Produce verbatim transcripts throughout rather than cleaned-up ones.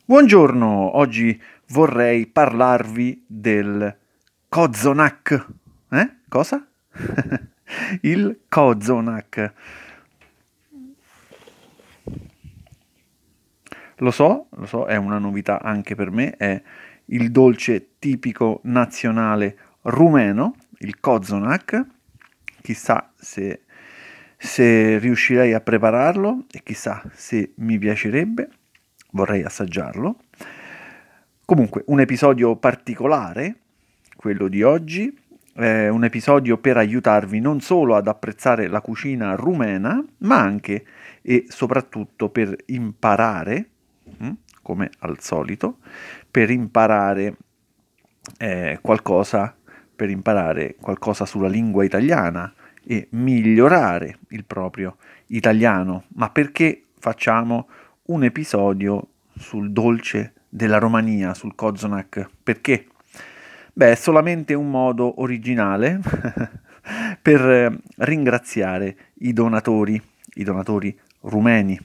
Buongiorno, oggi vorrei parlarvi del Kozonak. Eh? Cosa? Il Kozonak. Lo so, lo so, è una novità anche per me, è il dolce tipico nazionale rumeno, il Kozonak. Chissà se, se riuscirei a prepararlo e chissà se mi piacerebbe, vorrei assaggiarlo. Comunque, un episodio particolare, quello di oggi, è un episodio per aiutarvi non solo ad apprezzare la cucina rumena, ma anche e soprattutto per imparare, mm, come al solito, per imparare eh, qualcosa, per imparare qualcosa sulla lingua italiana e migliorare il proprio italiano. Ma perché facciamo un episodio sul dolce della Romania, sul Kozonak? Perché? Beh, è solamente un modo originale per eh, ringraziare i donatori, i donatori rumeni.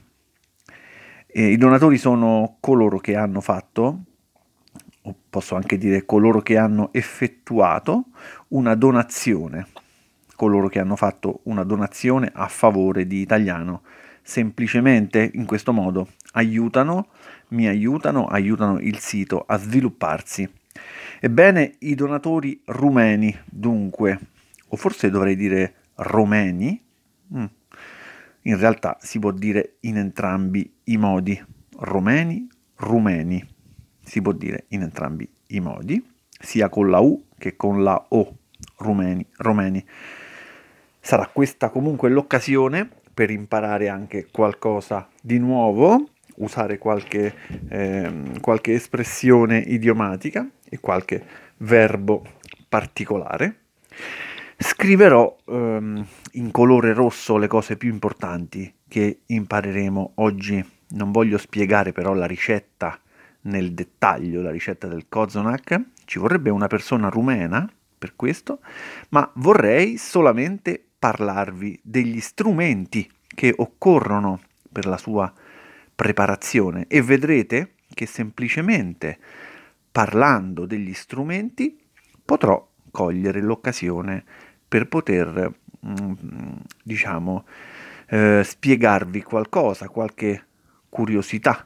E i donatori sono coloro che hanno fatto, o posso anche dire coloro che hanno effettuato una donazione, coloro che hanno fatto una donazione a favore di Italiano. Semplicemente in questo modo aiutano, mi aiutano, aiutano il sito a svilupparsi. Ebbene, i donatori rumeni, dunque, o forse dovrei dire romeni, mm, in realtà si può dire in entrambi i modi, romeni, rumeni, si può dire in entrambi i modi, sia con la U che con la O, rumeni, romeni. Sarà questa comunque l'occasione per imparare anche qualcosa di nuovo, usare qualche, ehm, qualche espressione idiomatica e qualche verbo particolare. Scriverò ehm, in colore rosso le cose più importanti che impareremo oggi. Non voglio spiegare però la ricetta nel dettaglio, la ricetta del Kozonak. Ci vorrebbe una persona rumena per questo, ma vorrei solamente parlarvi degli strumenti che occorrono per la sua preparazione e vedrete che semplicemente parlando degli strumenti potrò cogliere l'occasione per poter, mm, diciamo, eh, spiegarvi qualcosa, qualche curiosità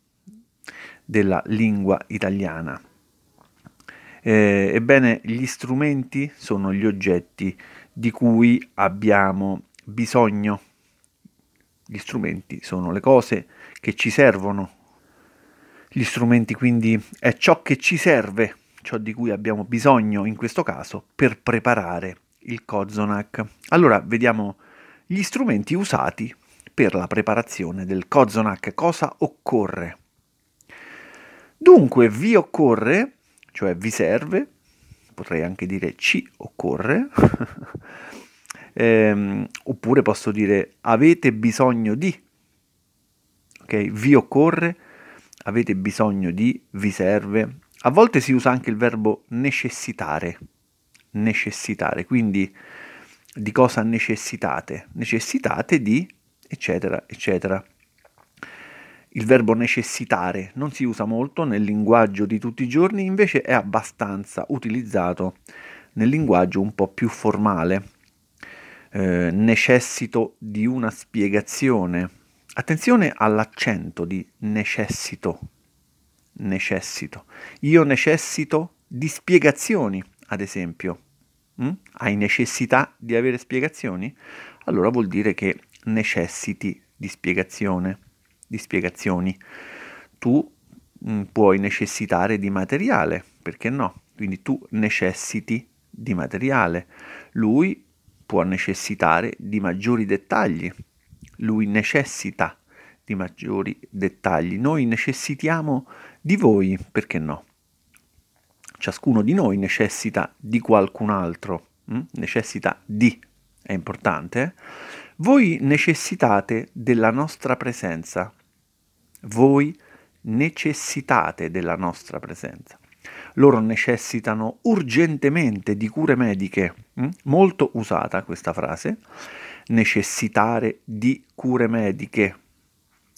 della lingua italiana. Eh, ebbene, gli strumenti sono gli oggetti di cui abbiamo bisogno. Gli strumenti sono le cose che ci servono. Gli strumenti quindi è ciò che ci serve, ciò di cui abbiamo bisogno in questo caso per preparare il Kozonak. Allora vediamo gli strumenti usati per la preparazione del Kozonak. Cosa occorre? Dunque vi occorre, cioè vi serve, potrei anche dire ci occorre, ehm, oppure posso dire avete bisogno di, ok? Vi occorre, avete bisogno di, vi serve. A volte si usa anche il verbo necessitare, necessitare, quindi di cosa necessitate? Necessitate di, eccetera, eccetera. Il verbo necessitare non si usa molto nel linguaggio di tutti i giorni, invece è abbastanza utilizzato nel linguaggio un po' più formale. Eh, necessito di una spiegazione. Attenzione all'accento di necessito. Necessito. Io necessito di spiegazioni, ad esempio. Mm? Hai necessità di avere spiegazioni? Allora vuol dire che necessiti di spiegazione, di spiegazioni. Tu mm, puoi necessitare di materiale, perché no? Quindi tu necessiti di materiale. Lui può necessitare di maggiori dettagli. Lui necessita di maggiori dettagli. Noi necessitiamo di voi, perché no? Ciascuno di noi necessita di qualcun altro, hm? Necessita di, è importante. Eh? Voi necessitate della nostra presenza. Voi necessitate della nostra presenza. Loro necessitano urgentemente di cure mediche. Hm? Molto usata questa frase. Necessitare di cure mediche.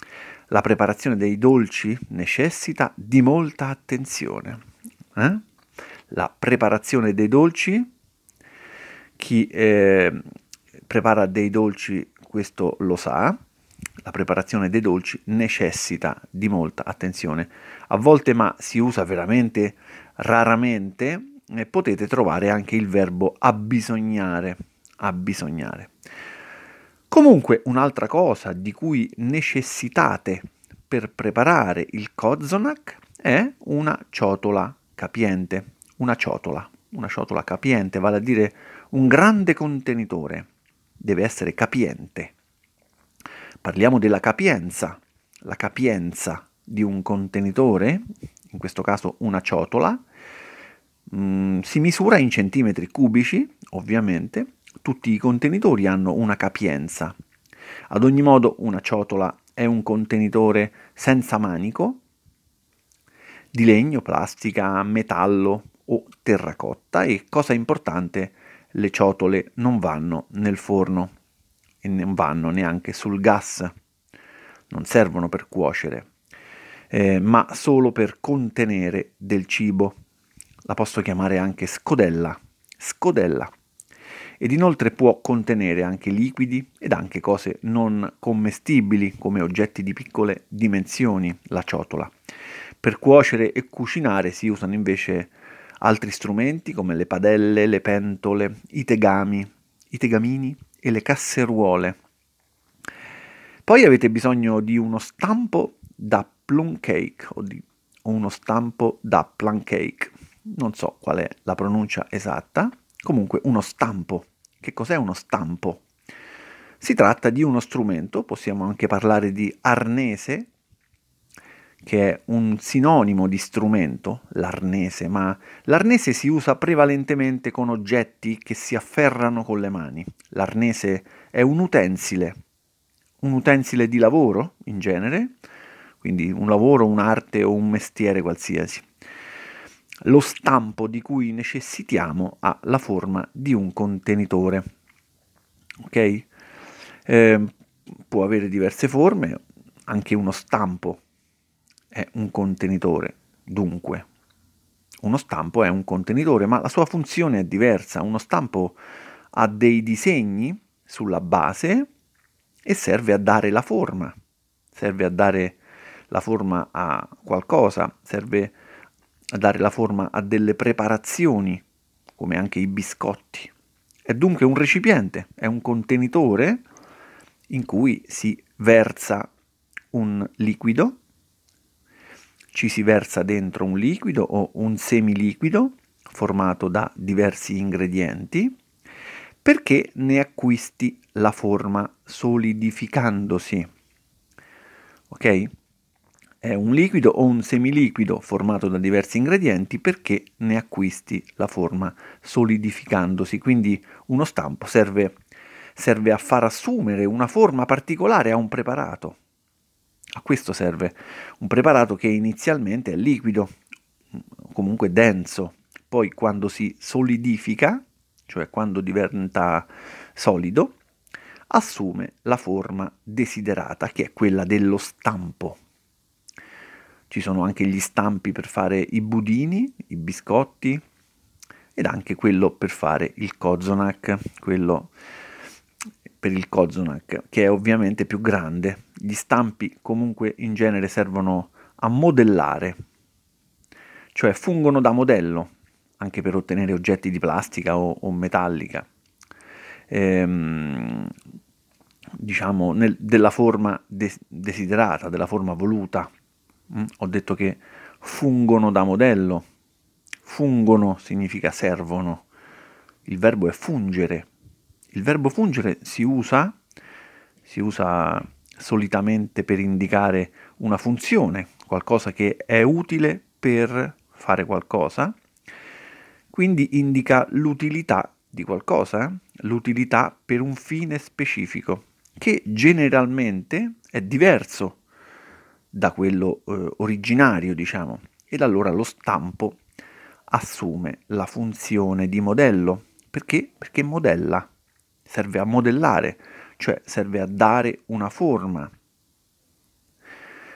La preparazione dei dolci necessita di molta attenzione. Eh? La preparazione dei dolci, chi eh, prepara dei dolci questo lo sa, la preparazione dei dolci necessita di molta attenzione. A volte, ma si usa veramente raramente, eh, potete trovare anche il verbo abbisognare, abbisognare. Comunque, un'altra cosa di cui necessitate per preparare il kozonach è una ciotola capiente, una ciotola, una ciotola capiente, vale a dire un grande contenitore, deve essere capiente. Parliamo della capienza, la capienza di un contenitore, in questo caso una ciotola, mh, si misura in centimetri cubici, ovviamente. Tutti i contenitori hanno una capienza. Ad ogni modo, una ciotola è un contenitore senza manico, di legno, plastica, metallo o terracotta, e cosa importante, le ciotole non vanno nel forno e non vanno neanche sul gas, non servono per cuocere, eh, ma solo per contenere del cibo. La posso chiamare anche scodella, scodella. Ed inoltre può contenere anche liquidi ed anche cose non commestibili, come oggetti di piccole dimensioni, la ciotola. Per cuocere e cucinare si usano invece altri strumenti come le padelle, le pentole, i tegami, i tegamini e le casseruole. Poi avete bisogno di uno stampo da plum cake o, di, o uno stampo da plum cake. Non so qual è la pronuncia esatta. Comunque uno stampo. Che cos'è uno stampo? Si tratta di uno strumento, possiamo anche parlare di arnese, che è un sinonimo di strumento, l'arnese, ma l'arnese si usa prevalentemente con oggetti che si afferrano con le mani. L'arnese è un utensile, un utensile di lavoro in genere, quindi un lavoro, un'arte o un mestiere qualsiasi. Lo stampo di cui necessitiamo ha la forma di un contenitore, ok? Eh, può avere diverse forme, anche uno stampo è un contenitore, dunque uno stampo è un contenitore, ma la sua funzione è diversa. Uno stampo ha dei disegni sulla base e serve a dare la forma, serve a dare la forma a qualcosa, serve a dare la forma a delle preparazioni, come anche i biscotti. È dunque un recipiente, è un contenitore in cui si versa un liquido, ci si versa dentro un liquido o un semiliquido formato da diversi ingredienti perché ne acquisti la forma solidificandosi. Ok? È un liquido o un semiliquido formato da diversi ingredienti perché ne acquisti la forma solidificandosi. Quindi uno stampo serve, serve a far assumere una forma particolare a un preparato. A questo serve un preparato che inizialmente è liquido, comunque denso, poi quando si solidifica, cioè quando diventa solido, assume la forma desiderata, che è quella dello stampo. Ci sono anche gli stampi per fare i budini, i biscotti, ed anche quello per fare il kozonach, quello per il kozonach, che è ovviamente più grande. Gli stampi comunque in genere servono a modellare, cioè fungono da modello, anche per ottenere oggetti di plastica o, o metallica, ehm, diciamo nel, della forma de- desiderata, della forma voluta. Mm? Ho detto che fungono da modello. Fungono significa servono. Il verbo è fungere. Il verbo fungere si usa, si usa solitamente per indicare una funzione, qualcosa che è utile per fare qualcosa, quindi indica l'utilità di qualcosa, eh? L'utilità per un fine specifico, che generalmente è diverso da quello eh, originario, diciamo, ed allora lo stampo assume la funzione di modello. Perché? Perché modella. Serve a modellare, cioè serve a dare una forma.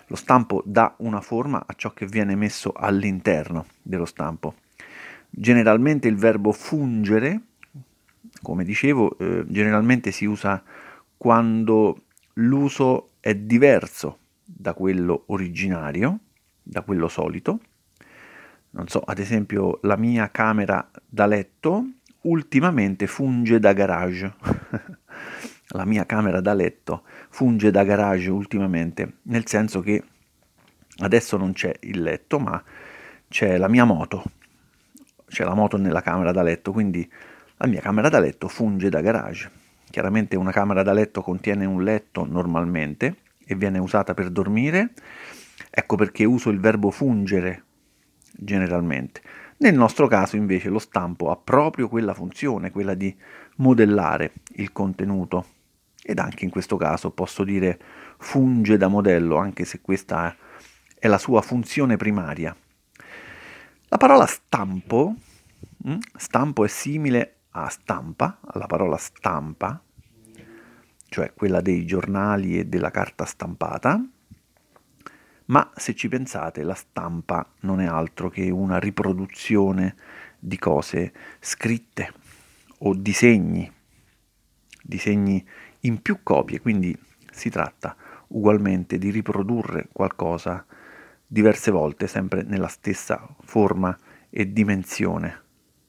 Lo stampo dà una forma a ciò che viene messo all'interno dello stampo. Generalmente il verbo fungere, come dicevo, eh, generalmente si usa quando l'uso è diverso da quello originario, da quello solito. Non so, ad esempio, la mia camera da letto ultimamente funge da garage. La mia camera da letto funge da garage ultimamente, nel senso che adesso non c'è il letto, ma c'è la mia moto. C'è la moto nella camera da letto, quindi la mia camera da letto funge da garage. Chiaramente una camera da letto contiene un letto normalmente e viene usata per dormire. Ecco perché uso il verbo fungere generalmente. Nel nostro caso invece lo stampo ha proprio quella funzione, quella di modellare il contenuto, ed anche in questo caso posso dire funge da modello, anche se questa è la sua funzione primaria. La parola stampo, mh, stampo è simile a stampa, alla parola stampa, cioè quella dei giornali e della carta stampata, ma se ci pensate la stampa non è altro che una riproduzione di cose scritte o disegni, disegni in più copie, quindi si tratta ugualmente di riprodurre qualcosa diverse volte, sempre nella stessa forma e dimensione.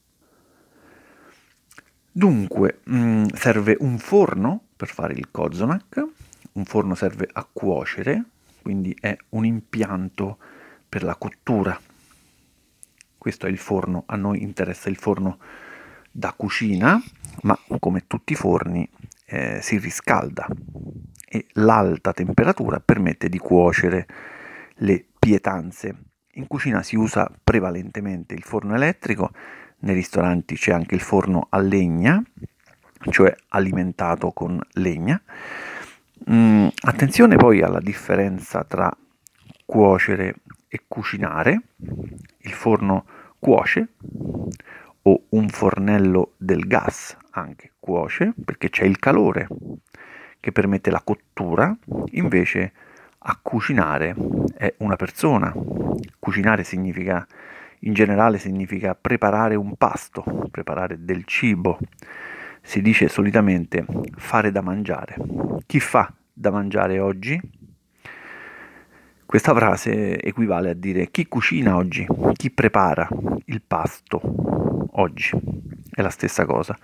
Dunque, mh, serve un forno per fare il Kozonak, un forno serve a cuocere, quindi è un impianto per la cottura. Questo è il forno, a noi interessa il forno da cucina, ma come tutti i forni eh, si riscalda e l'alta temperatura permette di cuocere le pietanze. In cucina si usa prevalentemente il forno elettrico, nei ristoranti c'è anche il forno a legna, cioè alimentato con legna. Mm, attenzione poi alla differenza tra cuocere e cucinare. Il forno cuoce, o un fornello del gas anche cuoce, perché c'è il calore che permette la cottura, invece a cucinare è una persona. Cucinare significa, in generale, significa preparare un pasto, preparare del cibo. Si dice solitamente fare da mangiare. Chi fa da mangiare oggi? Questa frase equivale a dire chi cucina oggi, chi prepara il pasto oggi. È la stessa cosa.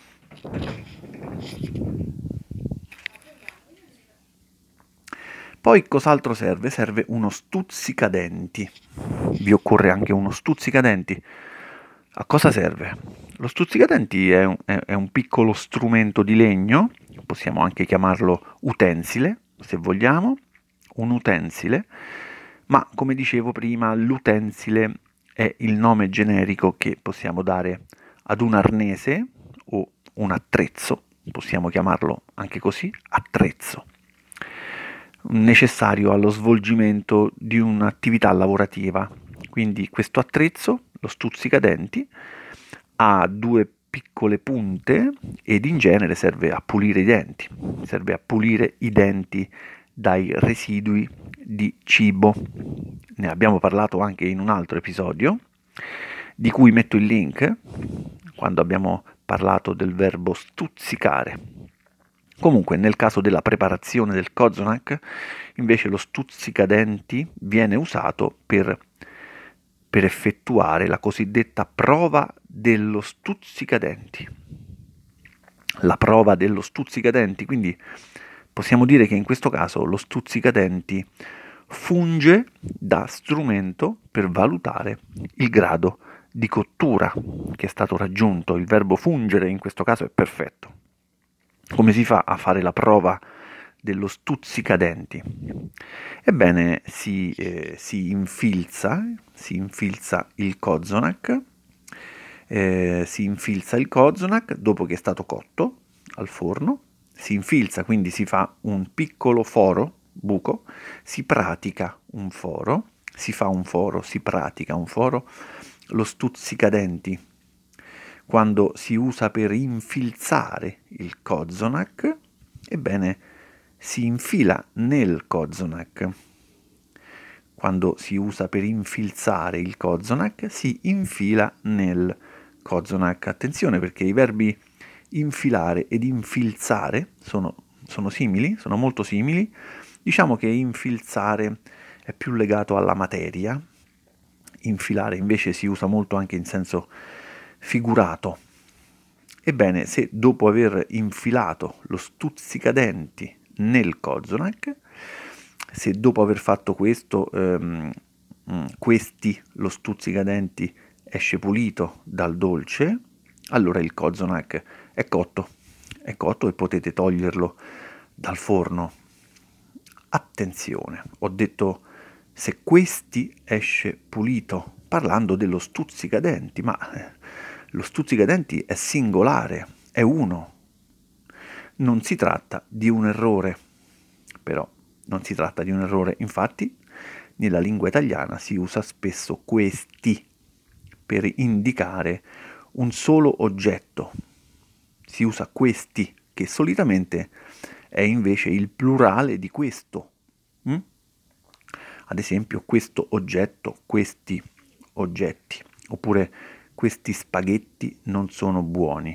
Poi cos'altro serve? Serve uno stuzzicadenti. Vi occorre anche uno stuzzicadenti. A cosa serve? Lo stuzzicadenti è un, è, è un piccolo strumento di legno, possiamo anche chiamarlo utensile, se vogliamo, un utensile, ma come dicevo prima, l'utensile è il nome generico che possiamo dare ad un arnese o un attrezzo, possiamo chiamarlo anche così, attrezzo, necessario allo svolgimento di un'attività lavorativa. Quindi questo attrezzo, lo stuzzicadenti, ha due piccole punte ed in genere serve a pulire i denti, serve a pulire i denti dai residui di cibo. Ne abbiamo parlato anche in un altro episodio, di cui metto il link, quando abbiamo parlato del verbo stuzzicare. Comunque, nel caso della preparazione del Kozonak, invece lo stuzzicadenti viene usato per, per effettuare la cosiddetta prova dello stuzzicadenti. La prova dello stuzzicadenti, quindi possiamo dire che in questo caso lo stuzzicadenti funge da strumento per valutare il grado di cottura che è stato raggiunto. Il verbo fungere in questo caso è perfetto. Come si fa a fare la prova dello stuzzicadenti? Ebbene, si, eh, si infilza, si infilza il Kozonak, eh, si infilza il Kozonak dopo che è stato cotto al forno, si infilza, quindi si fa un piccolo foro, buco, si pratica un foro, si fa un foro, si pratica un foro, lo stuzzicadenti quando si usa per infilzare il Kozonak, ebbene si infila nel Kozonak. quando si usa per infilzare il Kozonak, si infila nel Kozonak. Attenzione, perché i verbi infilare ed infilzare sono, sono simili, sono molto simili. Diciamo che infilzare è più legato alla materia, infilare invece si usa molto anche in senso figurato. Ebbene, se dopo aver infilato lo stuzzicadenti nel Kozonak, se dopo aver fatto questo, ehm, questi, lo stuzzicadenti, esce pulito dal dolce, allora il Kozonak è cotto, è cotto e potete toglierlo dal forno. Attenzione, ho detto se questi esce pulito, parlando dello stuzzicadenti, ma lo stuzzicadenti è singolare, è uno. Non si tratta di un errore, però non si tratta di un errore, infatti nella lingua italiana si usa spesso questi per indicare un solo oggetto. Si usa questi, che solitamente è invece il plurale di questo. Mm? Ad esempio, questo oggetto, questi oggetti, oppure questi spaghetti non sono buoni.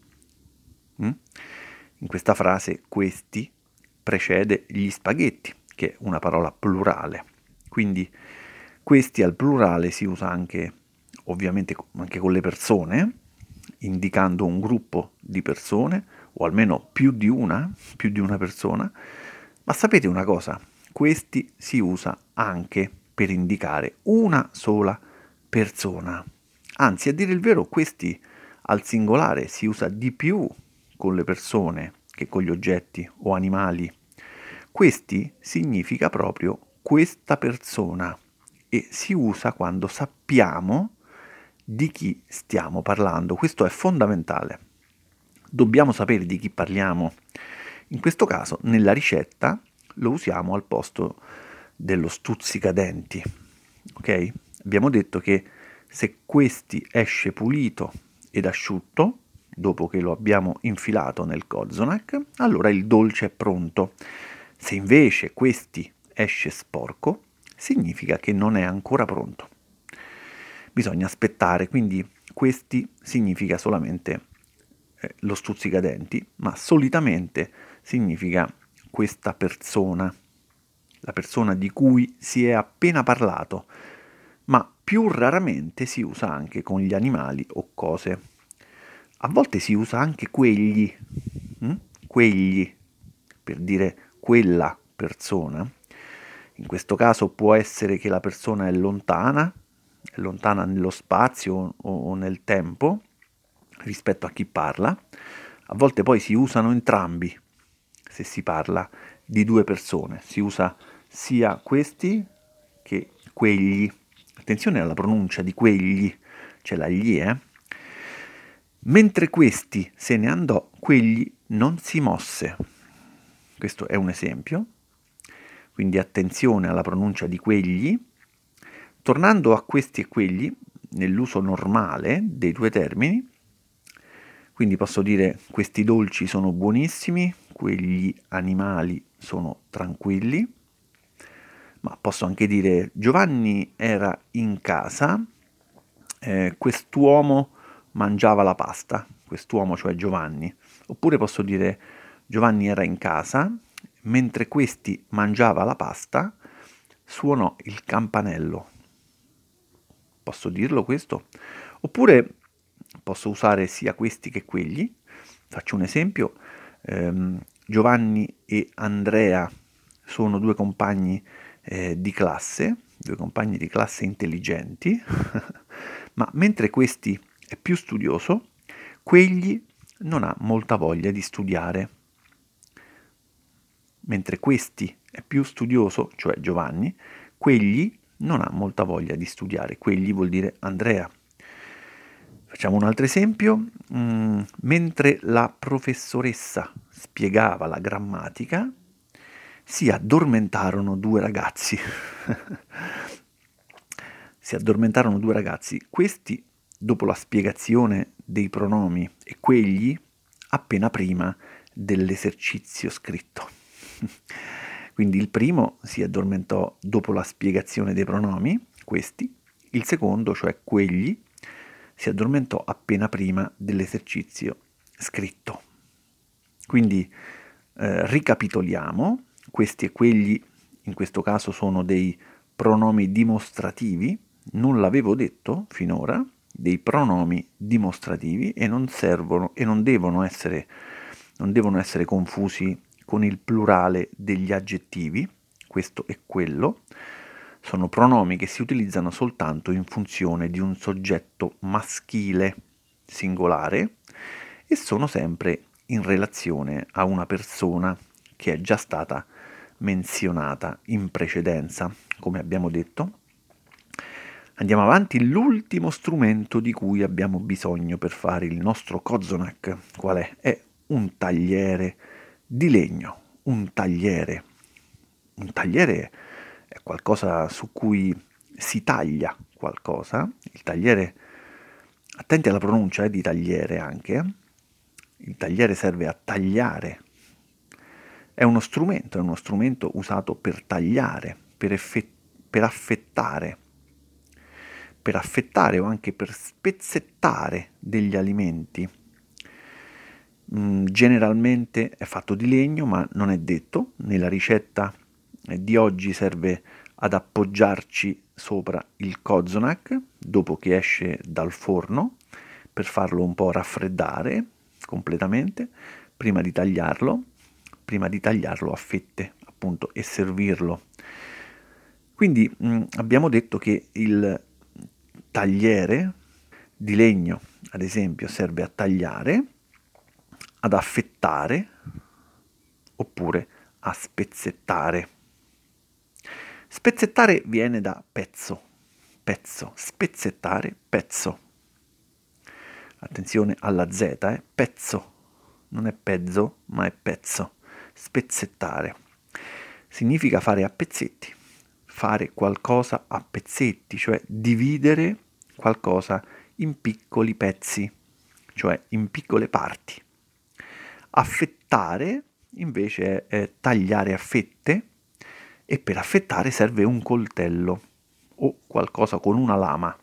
Mm? In questa frase questi precede gli spaghetti, che è una parola plurale. Quindi questi al plurale si usa anche, ovviamente, anche con le persone, indicando un gruppo di persone, o almeno più di una, più di una persona. Ma sapete una cosa? Questi si usa anche per indicare una sola persona. Anzi, a dire il vero, questi al singolare si usa di più con le persone che con gli oggetti o animali. Questi significa proprio questa persona e si usa quando sappiamo di chi stiamo parlando. Questo è fondamentale. Dobbiamo sapere di chi parliamo. In questo caso, nella ricetta, lo usiamo al posto dello stuzzicadenti. Ok? Abbiamo detto che se questi esce pulito ed asciutto, dopo che lo abbiamo infilato nel Kozonak, allora il dolce è pronto. Se invece questi esce sporco, significa che non è ancora pronto. Bisogna aspettare, quindi questi significa solamente eh, lo stuzzicadenti, ma solitamente significa questa persona, la persona di cui si è appena parlato, ma più raramente si usa anche con gli animali o cose. A volte si usa anche quegli, hm? quegli, per dire quella persona. In questo caso può essere che la persona è lontana, è lontana nello spazio o nel tempo rispetto a chi parla. A volte poi si usano entrambi se si parla di due persone. Si usa sia questi che quegli. Attenzione alla pronuncia di quegli, c'è la gli, eh? Mentre questi se ne andò, quegli non si mosse. Questo è un esempio. Quindi attenzione alla pronuncia di quegli. Tornando a questi e quegli, nell'uso normale dei due termini, quindi posso dire questi dolci sono buonissimi, quegli animali sono tranquilli, ma posso anche dire Giovanni era in casa, eh, quest'uomo mangiava la pasta, quest'uomo cioè Giovanni, oppure posso dire Giovanni era in casa, mentre questi mangiava la pasta, suonò il campanello. Posso dirlo questo? Oppure posso usare sia questi che quelli. Faccio un esempio. Ehm, Giovanni e Andrea sono due compagni eh, di classe, due compagni di classe intelligenti, ma mentre questi è più studioso, quegli non ha molta voglia di studiare. Mentre questi è più studioso, cioè Giovanni, quegli non ha molta voglia di studiare. Quegli vuol dire Andrea. Facciamo un altro esempio. Mm, mentre la professoressa spiegava la grammatica, si addormentarono due ragazzi. Si addormentarono due ragazzi. Questi, dopo la spiegazione dei pronomi, e quegli appena prima dell'esercizio scritto. Quindi il primo si addormentò dopo la spiegazione dei pronomi, questi, il secondo, cioè quegli, si addormentò appena prima dell'esercizio scritto. Quindi eh, ricapitoliamo, questi e quegli in questo caso sono dei pronomi dimostrativi, non l'avevo detto finora, dei pronomi dimostrativi e non servono e non devono essere, non devono essere confusi con il plurale degli aggettivi, questo e quello. Sono pronomi che si utilizzano soltanto in funzione di un soggetto maschile singolare e sono sempre in relazione a una persona che è già stata menzionata in precedenza, come abbiamo detto. Andiamo avanti, l'ultimo strumento di cui abbiamo bisogno per fare il nostro Kozonak, qual è? È un tagliere di legno, un tagliere. Un tagliere è qualcosa su cui si taglia qualcosa, il tagliere, attenti alla pronuncia eh, di tagliere anche, il tagliere serve a tagliare, è uno strumento, è uno strumento usato per tagliare, per, effe- per affettare, per affettare o anche per spezzettare degli alimenti. Mm, generalmente è fatto di legno, ma non è detto. Nella ricetta di oggi serve ad appoggiarci sopra il Kozonak dopo che esce dal forno per farlo un po' raffreddare completamente prima di tagliarlo, prima di tagliarlo a fette, appunto, e servirlo. Quindi mh, abbiamo detto che il tagliere di legno, ad esempio, serve a tagliare, ad affettare oppure a spezzettare. Spezzettare viene da pezzo, pezzo, spezzettare, pezzo. Attenzione alla Z, eh? Pezzo, non è pezzo, ma è pezzo. Spezzettare significa fare a pezzetti, fare qualcosa a pezzetti, cioè dividere qualcosa in piccoli pezzi, cioè in piccole parti. Affettare invece è tagliare a fette e per affettare serve un coltello o qualcosa con una lama.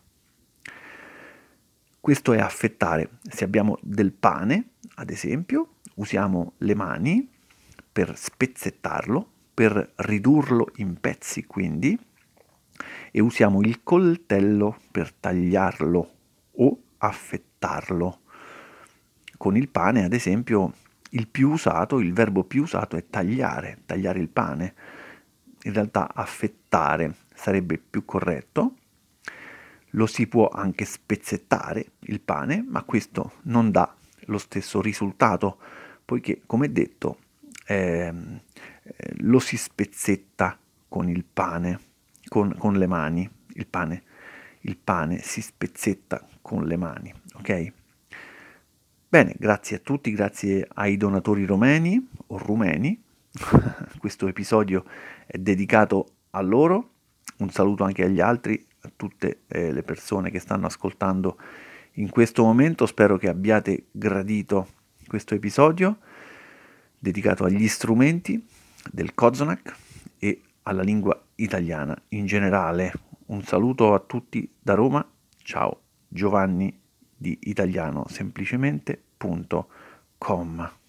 Questo è affettare. Se abbiamo del pane, ad esempio, usiamo le mani per spezzettarlo, per ridurlo in pezzi, quindi, e usiamo il coltello per tagliarlo o affettarlo. Con il pane, ad esempio, il più usato, il verbo più usato è tagliare, tagliare il pane. In realtà affettare sarebbe più corretto. Lo si può anche spezzettare il pane, ma questo non dà lo stesso risultato, poiché, come detto, ehm, eh, lo si spezzetta con il pane, con, con le mani. Il pane, il pane si spezzetta con le mani, ok? Bene, grazie a tutti, grazie ai donatori romeni o rumeni. Questo episodio è dedicato a loro. Un saluto anche agli altri, a tutte eh, le persone che stanno ascoltando in questo momento. Spero che abbiate gradito questo episodio dedicato agli strumenti del Kozonak e alla lingua italiana in generale. Un saluto a tutti da Roma. Ciao, Giovanni di italiano semplicemente punto com.